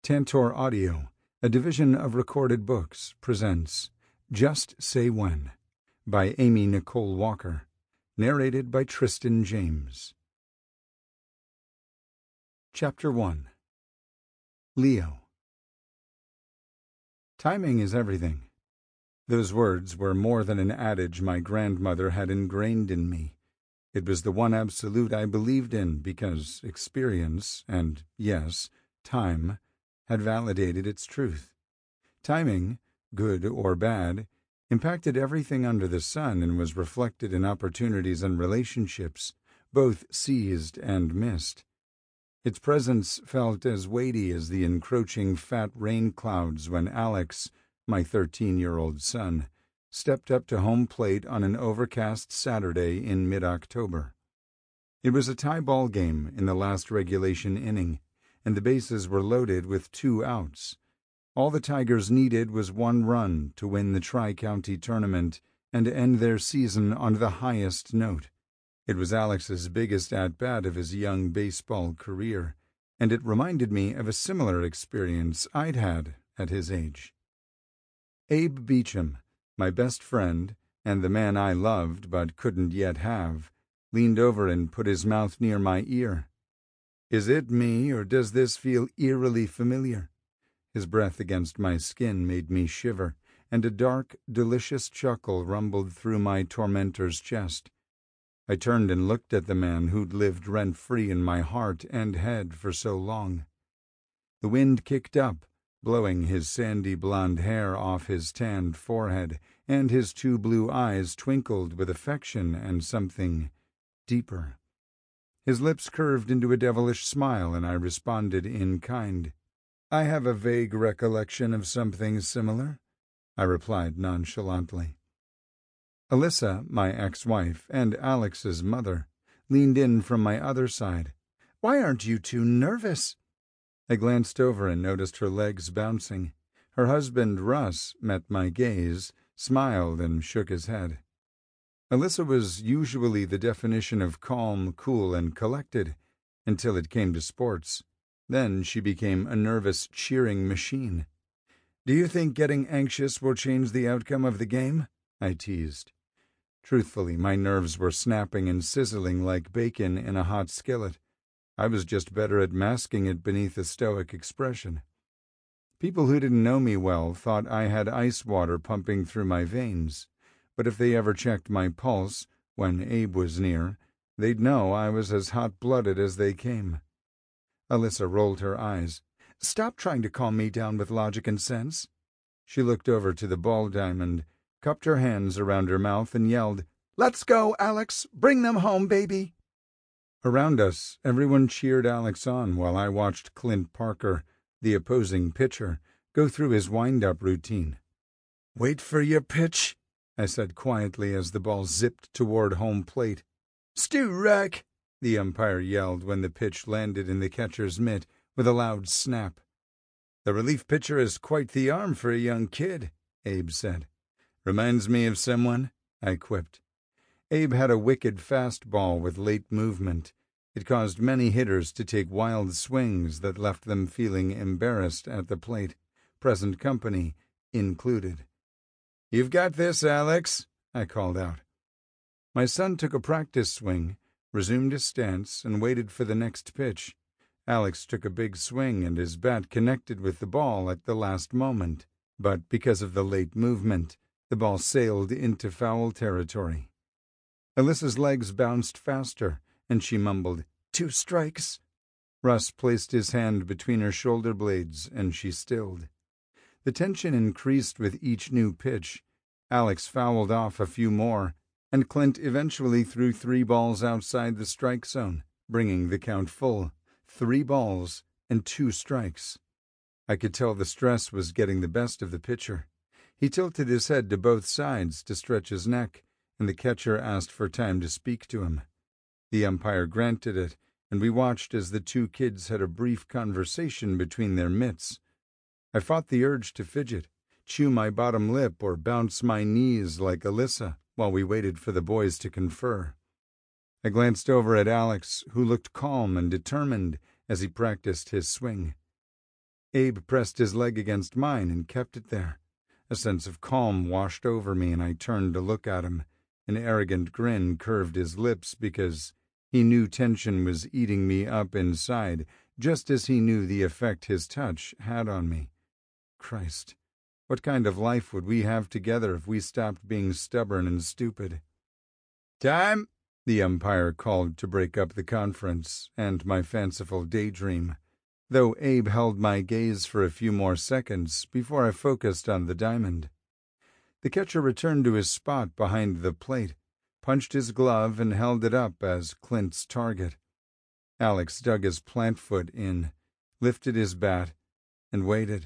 Tantor Audio, a division of Recorded Books, presents Just Say When by Amy Nicole Walker, narrated by Tristan James. Chapter 1. Leo. Timing is everything. Those words were more than an adage my grandmother had ingrained in me. It was the one absolute I believed in because experience and, yes, time, had validated its truth. Timing, good or bad, impacted everything under the sun and was reflected in opportunities and relationships, both seized and missed. Its presence felt as weighty as the encroaching fat rain clouds when Alex, my 13-year-old son, stepped up to home plate on an overcast Saturday in mid-October. It was a tie ball game in the last regulation inning, and the bases were loaded with 2 outs. All the Tigers needed was 1 run to win the Tri-County tournament and end their season on the highest note. It was Alex's biggest at-bat of his young baseball career, and it reminded me of a similar experience I'd had at his age. Abe Beecham, my best friend, and the man I loved but couldn't yet have, leaned over and put his mouth near my ear. "Is it me, or does this feel eerily familiar?" His breath against my skin made me shiver, and a dark, delicious chuckle rumbled through my tormentor's chest. I turned and looked at the man who'd lived rent-free in my heart and head for so long. The wind kicked up, blowing his sandy blonde hair off his tanned forehead, and his 2 blue eyes twinkled with affection and something deeper. His lips curved into a devilish smile, and I responded in kind. "I have a vague recollection of something similar," I replied nonchalantly. Alyssa, my ex-wife, and Alex's mother, leaned in from my other side. "Why aren't you two nervous?" I glanced over and noticed her legs bouncing. Her husband, Russ, met my gaze, smiled, and shook his head. Alyssa was usually the definition of calm, cool, and collected, until it came to sports. Then she became a nervous cheering machine. "Do you think getting anxious will change the outcome of the game?" I teased. Truthfully, my nerves were snapping and sizzling like bacon in a hot skillet. I was just better at masking it beneath a stoic expression. People who didn't know me well thought I had ice water pumping through my veins, but if they ever checked my pulse, when Abe was near, they'd know I was as hot-blooded as they came. Alyssa rolled her eyes. "Stop trying to calm me down with logic and sense." She looked over to the ball diamond, cupped her hands around her mouth, and yelled, "Let's go, Alex! Bring them home, baby!" Around us, everyone cheered Alex on while I watched Clint Parker, the opposing pitcher, go through his wind-up routine. "Wait for your pitch," I said quietly as the ball zipped toward home plate. "Stu Rack!" the umpire yelled when the pitch landed in the catcher's mitt with a loud snap. "The relief pitcher has quite the arm for a young kid," Abe said. "Reminds me of someone," I quipped. Abe had a wicked fastball with late movement. It caused many hitters to take wild swings that left them feeling embarrassed at the plate, present company included. "You've got this, Alex," I called out. My son took a practice swing, resumed his stance, and waited for the next pitch. Alex took a big swing, and his bat connected with the ball at the last moment, but because of the late movement, the ball sailed into foul territory. Alyssa's legs bounced faster, and she mumbled, "2 strikes." Russ placed his hand between her shoulder blades, and she stilled. The tension increased with each new pitch. Alex fouled off a few more, and Clint eventually threw 3 balls outside the strike zone, bringing the count full. 3 balls and 2 strikes. I could tell the stress was getting the best of the pitcher. He tilted his head to both sides to stretch his neck, and the catcher asked for time to speak to him. The umpire granted it, and we watched as the 2 kids had a brief conversation between their mitts. I fought the urge to fidget, chew my bottom lip, or bounce my knees like Alyssa while we waited for the boys to confer. I glanced over at Alex, who looked calm and determined as he practiced his swing. Abe pressed his leg against mine and kept it there. A sense of calm washed over me, and I turned to look at him. An arrogant grin curved his lips because he knew tension was eating me up inside, just as he knew the effect his touch had on me. Christ, what kind of life would we have together if we stopped being stubborn and stupid? "Time!" the umpire called to break up the conference and my fanciful daydream, though Abe held my gaze for a few more seconds before I focused on the diamond. The catcher returned to his spot behind the plate, punched his glove, and held it up as Clint's target. Alex dug his plant foot in, lifted his bat, and waited.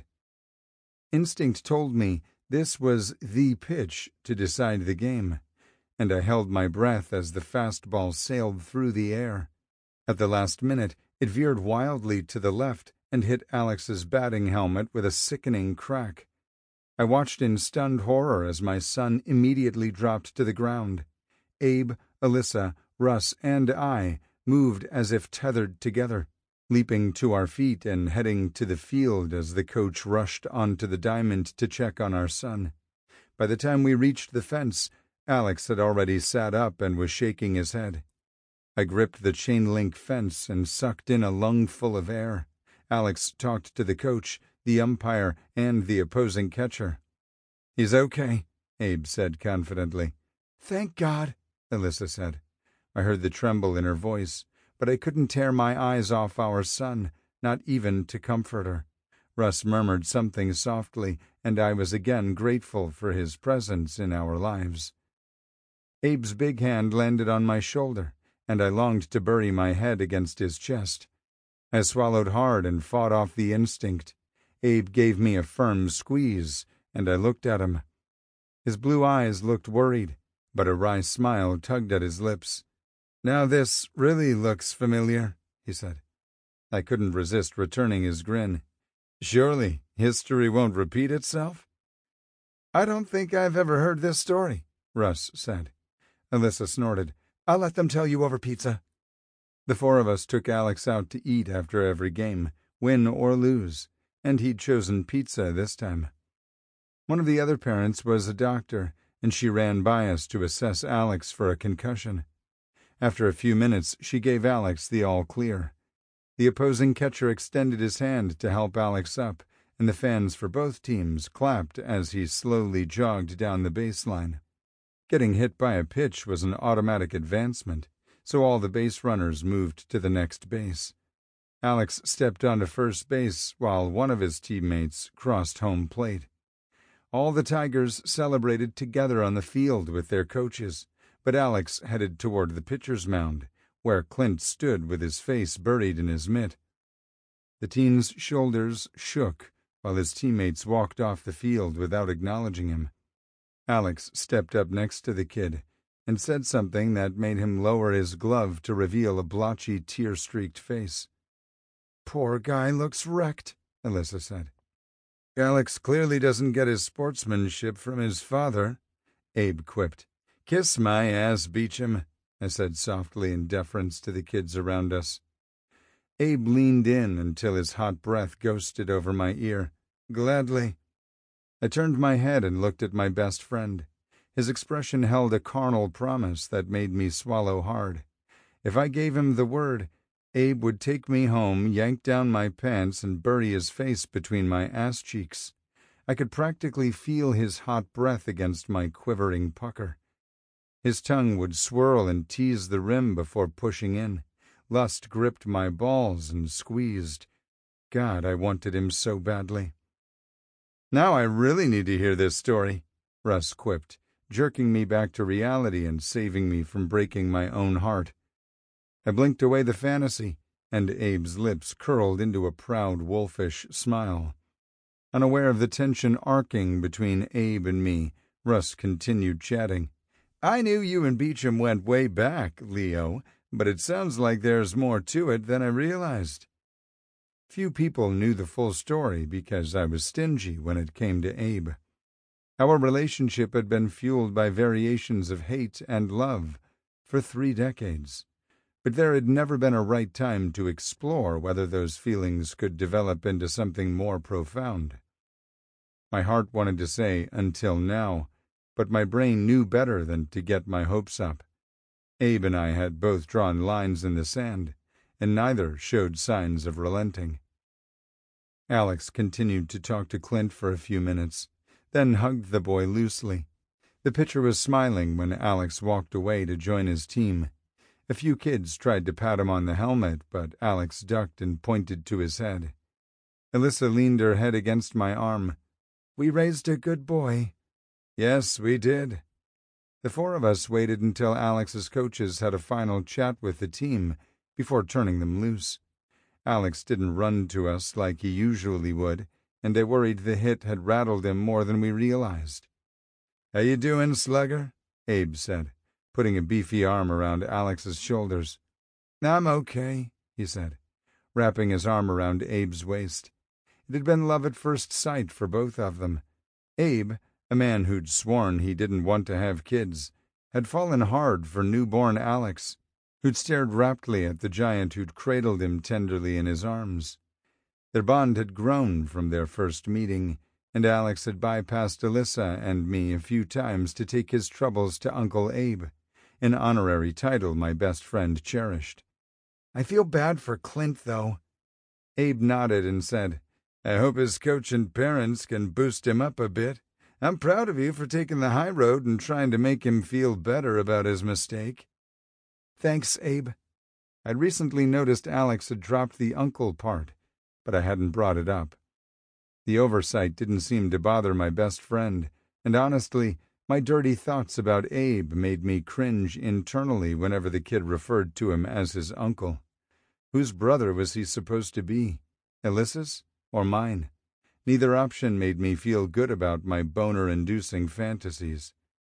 Instinct told me this was the pitch to decide the game, and I held my breath as the fastball sailed through the air. At the last minute, it veered wildly to the left and hit Alex's batting helmet with a sickening crack. I watched in stunned horror as my son immediately dropped to the ground. Abe, Alyssa, Russ, and I moved as if tethered together, leaping to our feet and heading to the field as the coach rushed onto the diamond to check on our son. By the time we reached the fence, Alex had already sat up and was shaking his head. I gripped the chain-link fence and sucked in a lungful of air. Alex talked to the coach, the umpire, and the opposing catcher. "He's okay," Abe said confidently. "Thank God," Alyssa said. I heard the tremble in her voice, but I couldn't tear my eyes off our son, not even to comfort her. Russ murmured something softly, and I was again grateful for his presence in our lives. Abe's big hand landed on my shoulder, and I longed to bury my head against his chest. I swallowed hard and fought off the instinct. Abe gave me a firm squeeze, and I looked at him. His blue eyes looked worried, but a wry smile tugged at his lips. "Now this really looks familiar," he said. I couldn't resist returning his grin. "Surely history won't repeat itself?" "I don't think I've ever heard this story," Russ said. Alyssa snorted. "I'll let them tell you over pizza." The four of us took Alex out to eat after every game, win or lose, and he'd chosen pizza this time. One of the other parents was a doctor, and she ran by us to assess Alex for a concussion. After a few minutes, she gave Alex the all-clear. The opposing catcher extended his hand to help Alex up, and the fans for both teams clapped as he slowly jogged down the baseline. Getting hit by a pitch was an automatic advancement, so all the base runners moved to the next base. Alex stepped onto first base while one of his teammates crossed home plate. All the Tigers celebrated together on the field with their coaches, but Alex headed toward the pitcher's mound, where Clint stood with his face buried in his mitt. The teen's shoulders shook while his teammates walked off the field without acknowledging him. Alex stepped up next to the kid and said something that made him lower his glove to reveal a blotchy, tear-streaked face. "Poor guy looks wrecked," Alyssa said. "Alex clearly doesn't get his sportsmanship from his father," Abe quipped. "Kiss my ass, Beecham," I said softly in deference to the kids around us. Abe leaned in until his hot breath ghosted over my ear. "Gladly." I turned my head and looked at my best friend. His expression held a carnal promise that made me swallow hard. If I gave him the word, Abe would take me home, yank down my pants, and bury his face between my ass cheeks. I could practically feel his hot breath against my quivering pucker. His tongue would swirl and tease the rim before pushing in. Lust gripped my balls and squeezed. God, I wanted him so badly. "Now I really need to hear this story," Russ quipped, jerking me back to reality and saving me from breaking my own heart. I blinked away the fantasy, and Abe's lips curled into a proud, wolfish smile. Unaware of the tension arcing between Abe and me, Russ continued chatting. "I knew you and Beecham went way back, Leo, but it sounds like there's more to it than I realized." Few people knew the full story because I was stingy when it came to Abe. Our relationship had been fueled by variations of hate and love for 3 decades. but there had never been a right time to explore whether those feelings could develop into something more profound. My heart wanted to say, until now, but my brain knew better than to get my hopes up. Abe and I had both drawn lines in the sand, and neither showed signs of relenting. Alex continued to talk to Clint for a few minutes, then hugged the boy loosely. The pitcher was smiling when Alex walked away to join his team. A few kids tried to pat him on the helmet, but Alex ducked and pointed to his head. Alyssa leaned her head against my arm. "We raised a good boy." "Yes, we did." The four of us waited until Alex's coaches had a final chat with the team before turning them loose. Alex didn't run to us like he usually would, and I worried the hit had rattled him more than we realized. "How you doing, Slugger?" Abe said, putting a beefy arm around Alex's shoulders. "I'm okay," he said, wrapping his arm around Abe's waist. It had been love at first sight for both of them. Abe, a man who'd sworn he didn't want to have kids, had fallen hard for newborn Alex, who'd stared raptly at the giant who'd cradled him tenderly in his arms. Their bond had grown from their first meeting, and Alex had bypassed Alyssa and me a few times to take his troubles to Uncle Abe, an honorary title my best friend cherished. "I feel bad for Clint, though." Abe nodded and said, "I hope his coach and parents can boost him up a bit. I'm proud of you for taking the high road and trying to make him feel better about his mistake." "Thanks, Abe." I'd recently noticed Alex had dropped the uncle part, but I hadn't brought it up. The oversight didn't seem to bother my best friend, and honestly, my dirty thoughts about Abe made me cringe internally whenever the kid referred to him as his uncle. Whose brother was he supposed to be? Alyssa's or mine? Neither option made me feel good about my boner-inducing fantasies.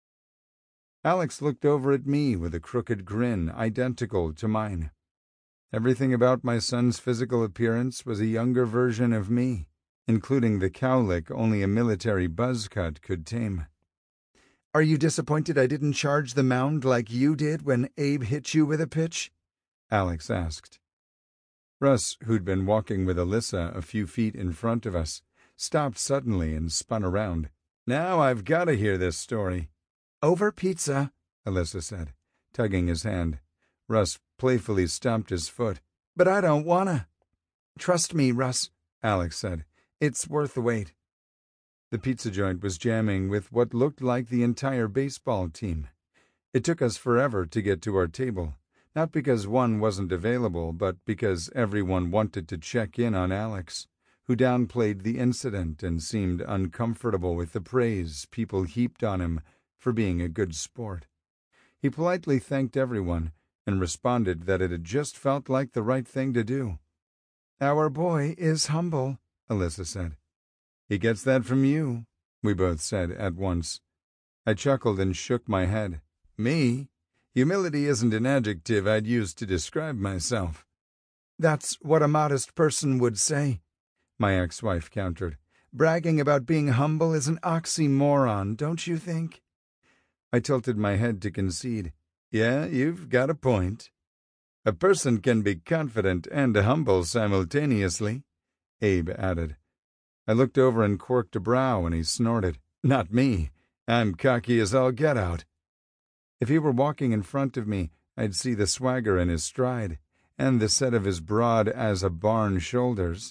Alex looked over at me with a crooked grin identical to mine. Everything about my son's physical appearance was a younger version of me, including the cowlick only a military buzz cut could tame. "Are you disappointed I didn't charge the mound like you did when Abe hit you with a pitch?" Alex asked. Russ, who'd been walking with Alyssa a few feet in front of us, stopped suddenly and spun around. "Now I've got to hear this story." "Over pizza," Alyssa said, tugging his hand. Russ playfully stomped his foot. "But I don't wanna." "Trust me, Russ," Alex said. "It's worth the wait." The pizza joint was jamming with what looked like the entire baseball team. It took us forever to get to our table, not because one wasn't available, but because everyone wanted to check in on Alex, who downplayed the incident and seemed uncomfortable with the praise people heaped on him for being a good sport. He politely thanked everyone and responded that it had just felt like the right thing to do. "Our boy is humble," Alyssa said. "He gets that from you," we both said at once. I chuckled and shook my head. "Me? Humility isn't an adjective I'd use to describe myself." "That's what a modest person would say," my ex-wife countered. "Bragging about being humble is an oxymoron, don't you think?" I tilted my head to concede. "Yeah, you've got a point. A person can be confident and humble simultaneously," Abe added. I looked over and quirked a brow, and he snorted. "Not me. I'm cocky as all get out." If he were walking in front of me, I'd see the swagger in his stride, and the set of his broad-as-a-barn shoulders.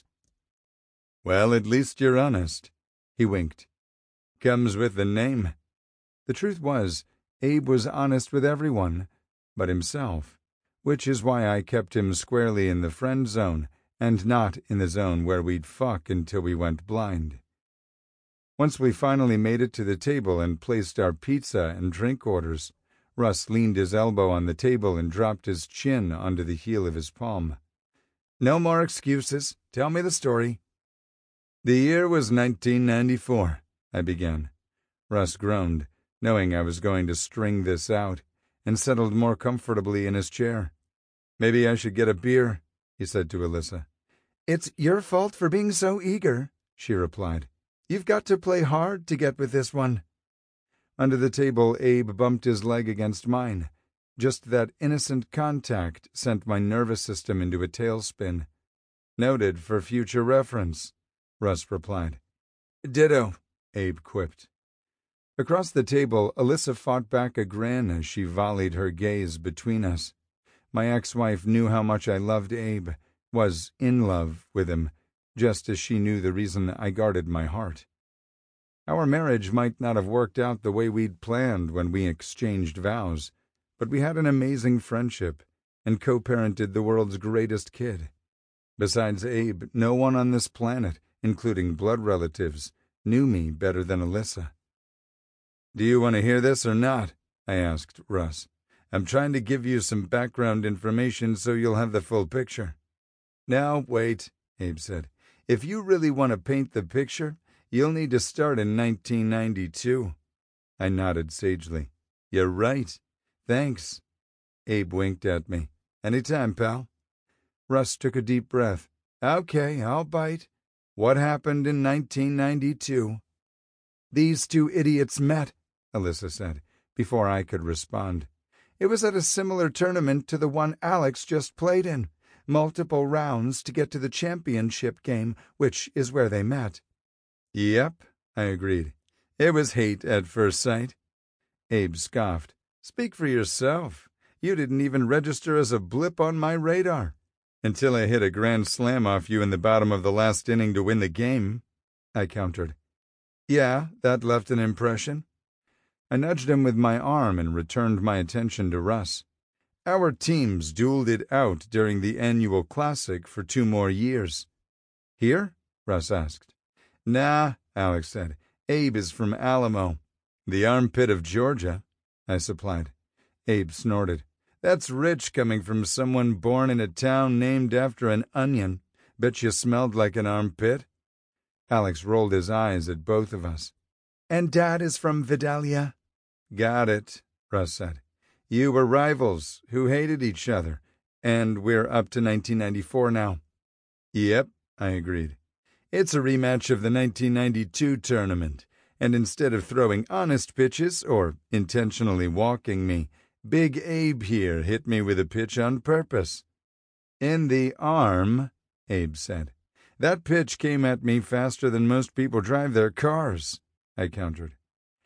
"Well, at least you're honest," he winked. "Comes with the name." The truth was, Abe was honest with everyone but himself, which is why I kept him squarely in the friend zone and not in the zone where we'd fuck until we went blind. Once we finally made it to the table and placed our pizza and drink orders, Russ leaned his elbow on the table and dropped his chin onto the heel of his palm. "No more excuses. Tell me the story." "The year was 1994, I began. Russ groaned, knowing I was going to string this out, and settled more comfortably in his chair. "Maybe I should get a beer," he said to Alyssa. "It's your fault for being so eager," she replied. "You've got to play hard to get with this one." Under the table, Abe bumped his leg against mine. Just that innocent contact sent my nervous system into a tailspin. "Noted for future reference," Russ replied. "Ditto," Abe quipped. Across the table, Alyssa fought back a grin as she volleyed her gaze between us. My ex-wife knew how much I loved Abe, was in love with him, just as she knew the reason I guarded my heart. Our marriage might not have worked out the way we'd planned when we exchanged vows, but we had an amazing friendship and co-parented the world's greatest kid. Besides Abe, no one on this planet, including blood relatives, knew me better than Alyssa. "Do you want to hear this or not?" I asked Russ. "I'm trying to give you some background information so you'll have the full picture." "Now, wait," Abe said. "If you really want to paint the picture, you'll need to start in 1992. I nodded sagely. "You're right. Thanks." Abe winked at me. "Anytime, pal." Russ took a deep breath. "Okay, I'll bite. What happened in 1992? "These two idiots met," Alyssa said, before I could respond. "It was at a similar tournament to the one Alex just played in. Multiple rounds to get to the championship game, which is where they met." "Yep," I agreed. "It was hate at first sight." Abe scoffed. "Speak for yourself. You didn't even register as a blip on my radar. Until I hit a grand slam off you in the bottom of the last inning to win the game," I countered. "Yeah, that left an impression." I nudged him with my arm and returned my attention to Russ. "Our teams dueled it out during the annual classic for 2 more years." "Here?" Russ asked. "Nah," Alex said. "Abe is from Alamo." "The armpit of Georgia," I supplied. Abe snorted. "That's rich coming from someone born in a town named after an onion. Bet you smelled like an armpit." Alex rolled his eyes at both of us. "And Dad is from Vidalia?" "Got it," Russ said. "You were rivals who hated each other, and we're up to 1994 now." "Yep," I agreed. "It's a rematch of the 1992 tournament, and instead of throwing honest pitches or intentionally walking me, Big Abe here hit me with a pitch on purpose." "In the arm," Abe said. "That pitch came at me faster than most people drive their cars," I countered.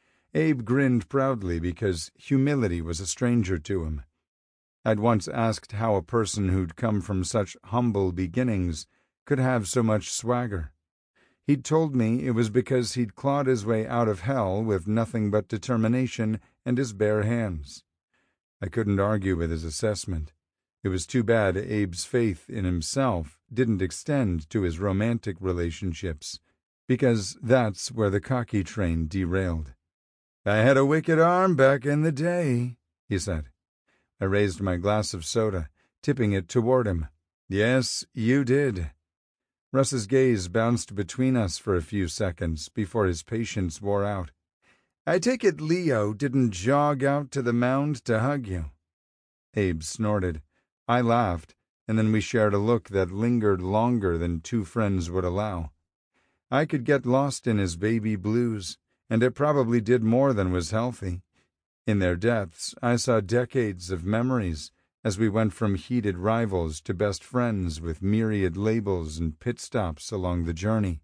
Abe grinned proudly because humility was a stranger to him. I'd once asked how a person who'd come from such humble beginnings could have so much swagger. He'd told me it was because he'd clawed his way out of hell with nothing but determination and his bare hands. I couldn't argue with his assessment. It was too bad Abe's faith in himself didn't extend to his romantic relationships, because that's where the cocky train derailed. "I had a wicked arm back in the day," he said. I raised my glass of soda, tipping it toward him. "Yes, you did." Russ's gaze bounced between us for a few seconds before his patience wore out. "I take it Leo didn't jog out to the mound to hug you." Abe snorted. I laughed, and then we shared a look that lingered longer than two friends would allow. I could get lost in his baby blues, and it probably did more than was healthy. In their depths, I saw decades of memories as we went from heated rivals to best friends with myriad labels and pit stops along the journey.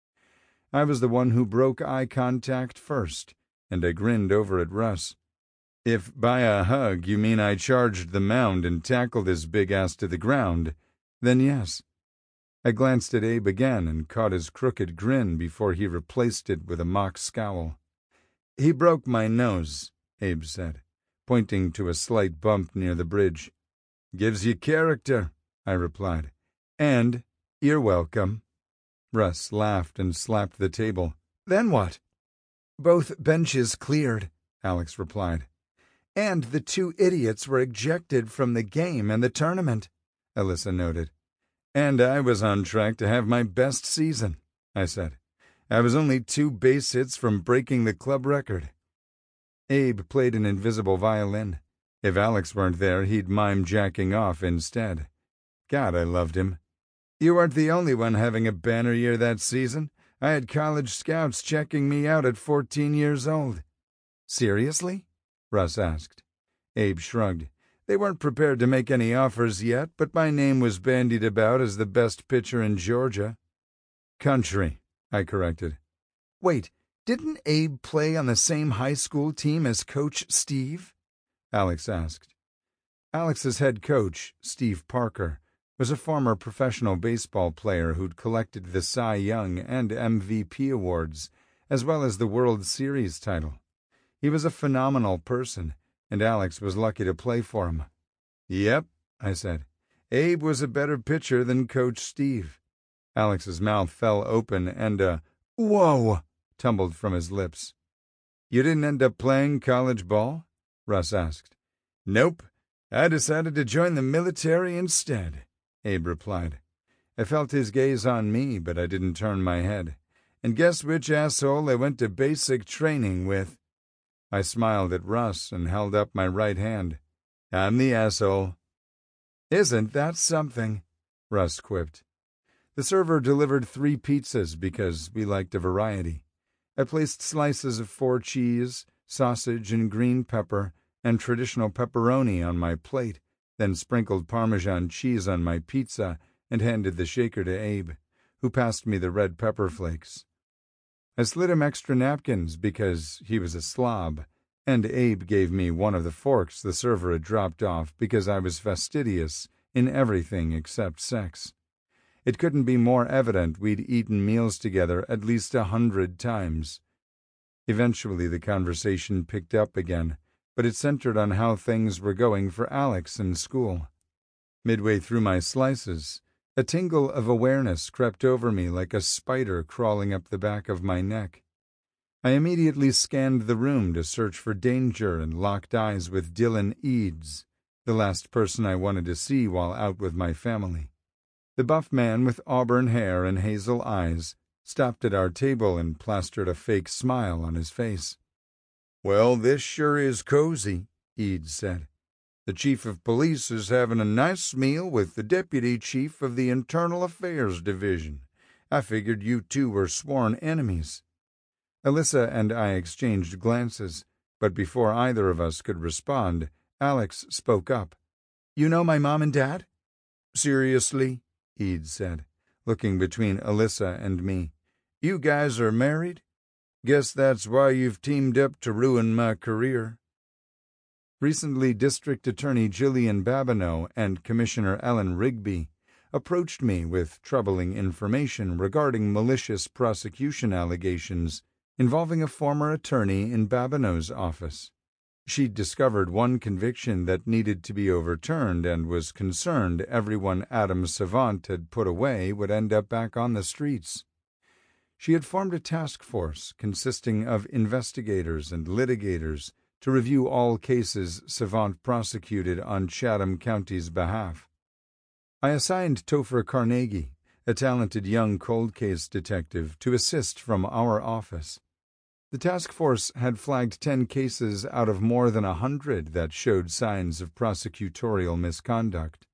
I was the one who broke eye contact first, and I grinned over at Russ. "If by a hug you mean I charged the mound and tackled his big ass to the ground, then yes." I glanced at Abe again and caught his crooked grin before he replaced it with a mock scowl. "He broke my nose," Abe said, pointing to a slight bump near the bridge. "Gives you character," I replied. "And you're welcome." Russ laughed and slapped the table. "Then what?" "Both benches cleared," Alex replied. "And the two idiots were ejected from the game and the tournament," Alyssa noted. "And I was on track to have my best season," I said. "I was only 2 base hits from breaking the club record." Abe played an invisible violin. If Alex weren't there, he'd mime jacking off instead. God, I loved him. "You weren't the only one having a banner year that season. I had college scouts checking me out at 14 years old." "Seriously?" Russ asked. Abe shrugged. They weren't prepared to make any offers yet, but my name was bandied about as the best pitcher in Georgia. Country, I corrected. Wait, didn't Abe play on the same high school team as Coach Steve? Alex asked. Alex's head coach, Steve Parker, was a former professional baseball player who'd collected the Cy Young and MVP awards, as well as the World Series title. He was a phenomenal person, and Alex was lucky to play for him. Yep, I said. Abe was a better pitcher than Coach Steve. Alex's mouth fell open and a "Whoa!" tumbled from his lips. You didn't end up playing college ball? Russ asked. Nope. I decided to join the military instead, Abe replied. I felt his gaze on me, but I didn't turn my head. And guess which asshole I went to basic training with? I smiled at Russ and held up my right hand. I'm the asshole. Isn't that something? Russ quipped. The server delivered 3 pizzas because we liked a variety. I placed slices of 4 cheese, sausage, and green pepper, and traditional pepperoni on my plate, then sprinkled Parmesan cheese on my pizza and handed the shaker to Abe, who passed me the red pepper flakes. I slid him extra napkins because he was a slob, and Abe gave me one of the forks the server had dropped off because I was fastidious in everything except sex. It couldn't be more evident we'd eaten meals together at least 100 times. Eventually the conversation picked up again, but it centered on how things were going for Alex in school. Midway through my slices, a tingle of awareness crept over me like a spider crawling up the back of my neck. I immediately scanned the room to search for danger and locked eyes with Dylan Eads, the last person I wanted to see while out with my family. The buff man with auburn hair and hazel eyes stopped at our table and plastered a fake smile on his face. Well, this sure is cozy, Eads said. The chief of police is having a nice meal with the deputy chief of the Internal Affairs Division. I figured you two were sworn enemies. Alyssa and I exchanged glances, but before either of us could respond, Alex spoke up. You know my mom and dad? Seriously? Eads said, looking between Alyssa and me. You guys are married? Guess that's why you've teamed up to ruin my career. Recently, District Attorney Jillian Babineau and Commissioner Ellen Rigby approached me with troubling information regarding malicious prosecution allegations involving a former attorney in Babineau's office. She'd discovered one conviction that needed to be overturned and was concerned everyone Adam Savant had put away would end up back on the streets. She had formed a task force consisting of investigators and litigators to review all cases Savant prosecuted on Chatham County's behalf. I assigned Topher Carnegie, a talented young cold case detective, to assist from our office. The task force had flagged 10 cases out of more than 100 that showed signs of prosecutorial misconduct.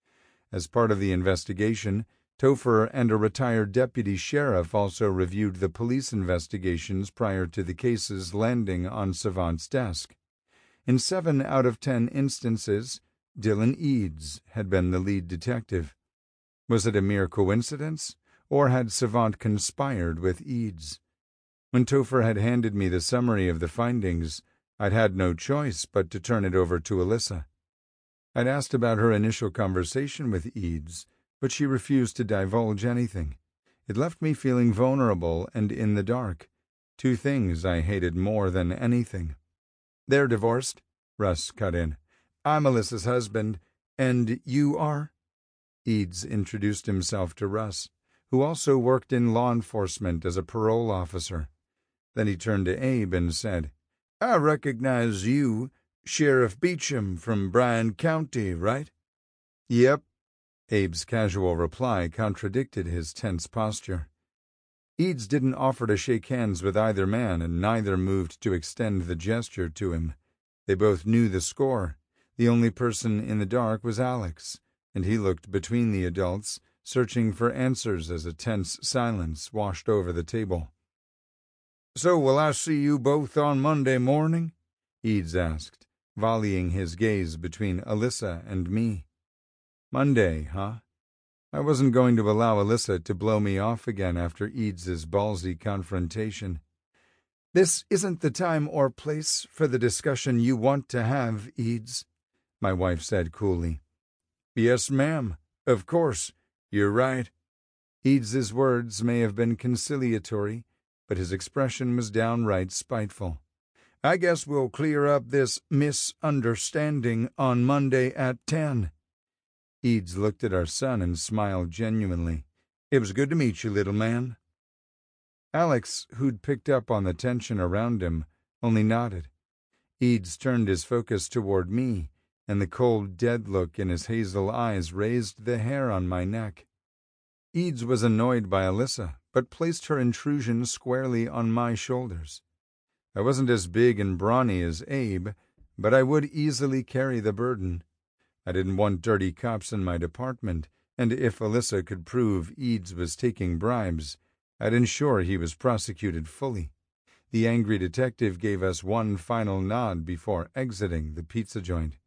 As part of the investigation, Topher and a retired deputy sheriff also reviewed the police investigations prior to the cases landing on Savant's desk. In 7 out of 10 instances, Dylan Eads had been the lead detective. Was it a mere coincidence, or had Savant conspired with Eads? When Topher had handed me the summary of the findings, I'd had no choice but to turn it over to Alyssa. I'd asked about her initial conversation with Eads, but she refused to divulge anything. It left me feeling vulnerable and in the dark, 2 things I hated more than anything. They're divorced, Russ cut in. I'm Alyssa's husband, and you are? Eads introduced himself to Russ, who also worked in law enforcement as a parole officer. Then he turned to Abe and said, I recognize you, Sheriff Beecham from Bryan County, right? Yep. Abe's casual reply contradicted his tense posture. Eads didn't offer to shake hands with either man, and neither moved to extend the gesture to him. They both knew the score. The only person in the dark was Alex, and he looked between the adults, searching for answers as a tense silence washed over the table. So will I see you both on Monday morning? Eads asked, volleying his gaze between Alyssa and me. Monday, huh? I wasn't going to allow Alyssa to blow me off again after Eads's ballsy confrontation. "This isn't the time or place for the discussion you want to have, Eads," my wife said coolly. "Yes, ma'am. Of course. You're right." Eads's words may have been conciliatory, but his expression was downright spiteful. "I guess we'll clear up this misunderstanding on Monday at 10. Eads looked at our son and smiled genuinely. "It was good to meet you, little man." Alex, who'd picked up on the tension around him, only nodded. Eads turned his focus toward me, and the cold, dead look in his hazel eyes raised the hair on my neck. Eads was annoyed by Alyssa, but placed her intrusion squarely on my shoulders. I wasn't as big and brawny as Abe, but I would easily carry the burden. I didn't want dirty cops in my department, and if Alyssa could prove Eads was taking bribes, I'd ensure he was prosecuted fully. The angry detective gave us one final nod before exiting the pizza joint.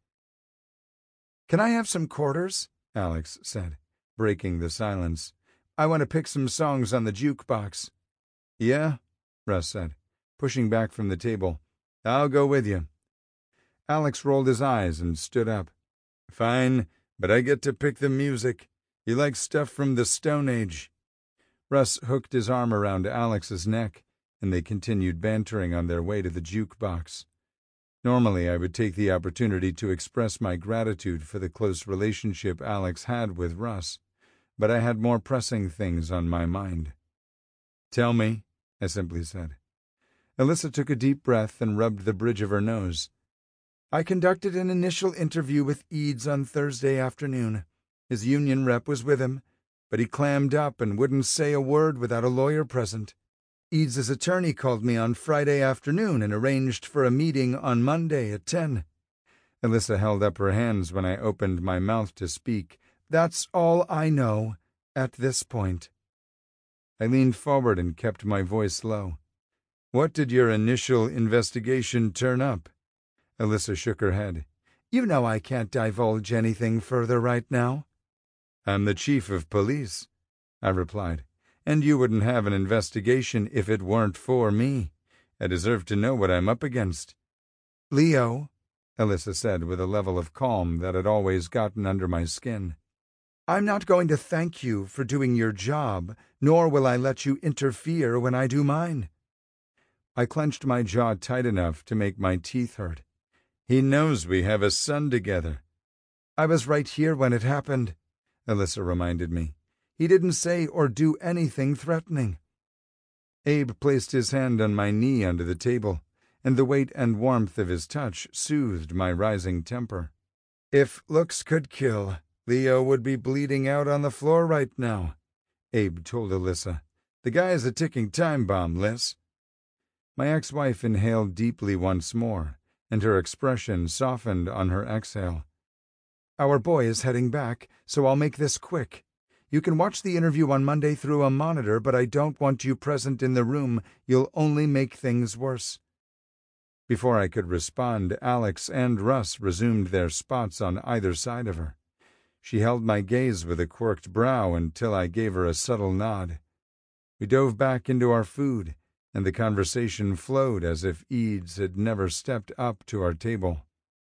"Can I have some quarters?" Alex said, breaking the silence. "I want to pick some songs on the jukebox." "Yeah," Russ said, pushing back from the table. "I'll go with you." Alex rolled his eyes and stood up. "Fine, but I get to pick the music. You like stuff from the Stone Age." Russ hooked his arm around Alex's neck, and they continued bantering on their way to the jukebox. Normally, I would take the opportunity to express my gratitude for the close relationship Alex had with Russ, but I had more pressing things on my mind. "Tell me," I simply said. Alyssa took a deep breath and rubbed the bridge of her nose. "I conducted an initial interview with Eads on Thursday afternoon. His union rep was with him, but he clammed up and wouldn't say a word without a lawyer present. Eads's attorney called me on Friday afternoon and arranged for a meeting on Monday at 10. Alyssa held up her hands when I opened my mouth to speak. "That's all I know at this point." I leaned forward and kept my voice low. "What did your initial investigation turn up?" Alyssa shook her head. "You know I can't divulge anything further right now." "I'm the chief of police," I replied, "and you wouldn't have an investigation if it weren't for me. I deserve to know what I'm up against." "Leo," Alyssa said with a level of calm that had always gotten under my skin, "I'm not going to thank you for doing your job, nor will I let you interfere when I do mine." I clenched my jaw tight enough to make my teeth hurt. "He knows we have a son together." "I was right here when it happened," Alyssa reminded me. "He didn't say or do anything threatening." Abe placed his hand on my knee under the table, and the weight and warmth of his touch soothed my rising temper. "If looks could kill, Leo would be bleeding out on the floor right now," Abe told Alyssa. "The guy's a ticking time bomb, Liz." My ex-wife inhaled deeply once more, and her expression softened on her exhale. "Our boy is heading back, so I'll make this quick. You can watch the interview on Monday through a monitor, but I don't want you present in the room. You'll only make things worse." Before I could respond, Alex and Russ resumed their spots on either side of her. She held my gaze with a quirked brow until I gave her a subtle nod. We dove back into our food, and the conversation flowed as if Eads had never stepped up to our table.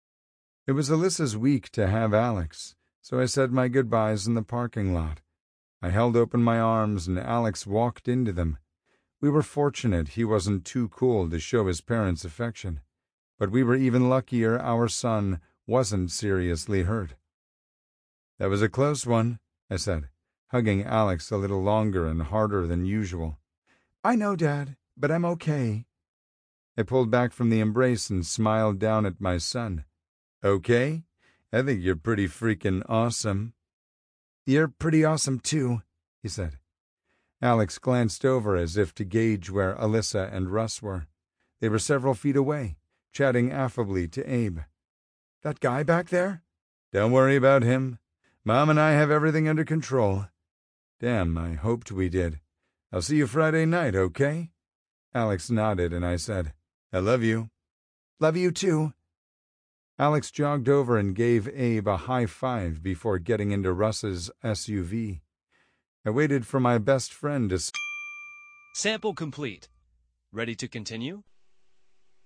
It was Alyssa's week to have Alex, so I said my goodbyes in the parking lot. I held open my arms and Alex walked into them. We were fortunate he wasn't too cool to show his parents affection, but we were even luckier our son wasn't seriously hurt. "That was a close one," I said, hugging Alex a little longer and harder than usual. "I know, Dad, but I'm okay." I pulled back from the embrace and smiled down at my son. "Okay? I think you're pretty freaking awesome." "You're pretty awesome, too," he said. Alex glanced over as if to gauge where Alyssa and Russ were. They were several feet away, chatting affably to Abe. "That guy back there?" "Don't worry about him. Mom and I have everything under control." "Damn, I hoped we did. I'll see you Friday night, okay?" Alex nodded and I said, "I love you." "Love you too." Alex jogged over and gave Abe a high five before getting into Russ's SUV. I waited for my best friend to... Sample complete. Ready to continue?